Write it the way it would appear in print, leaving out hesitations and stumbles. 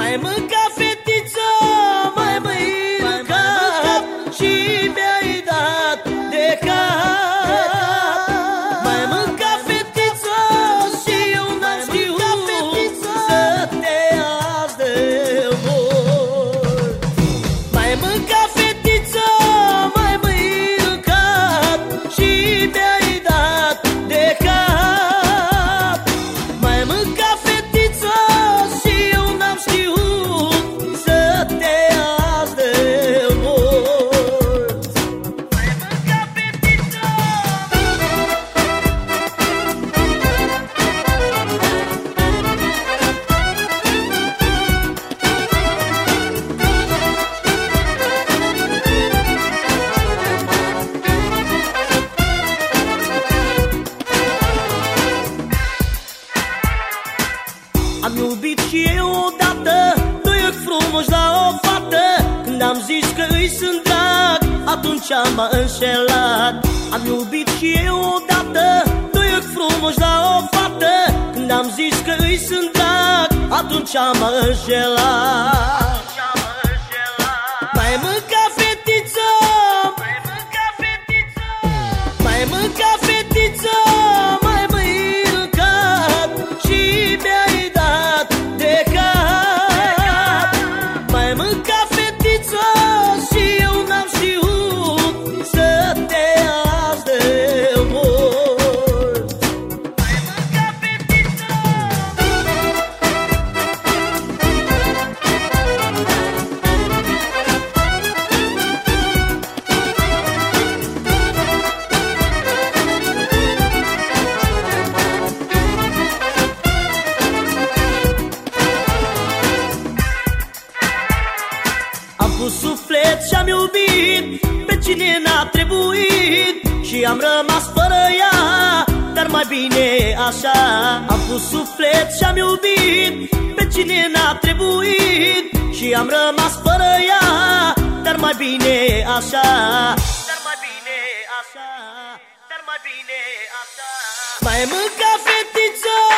Mai mâncat, fetiță, mai mâncat și mi-ai dat de cap. Mai mâncat, fetiță, și eu n-am știut să te azi de mult. Mai mâncat, fetiță, mai mâncat și mi-ai dat de cap. Mai mâncat, fetiță, și eu n-am știut să te azi de mult. Mai mâncat, fetiță. Am iubit și eu odată doi ochi frumoși la o fată. Când am zis că îi sunt drag, atunci m-a înșelat. Am iubit și eu odată doi ochi frumoși la o fată. Când am zis că îi sunt drag, atunci m-a înșelat. Mai mâncat, fetiță, mai mâncat, fetiță, mai mâncat, fetiță, mai mâncat și mi-ai dat de cap. Mai mâncat, fetiță, și eu n-am știut să te azi de mult. Mai mâncat, fetiță. Am pus suflet și-am iubit pe cine n-a trebuit și am rămas fără ea, dar mai bine așa. Am pus suflet și-am iubit pe cine n-a trebuit și am rămas fără ea, dar mai bine așa. Dar mai bine așa, dar mai bine așa. Mai mâncat, fetiță,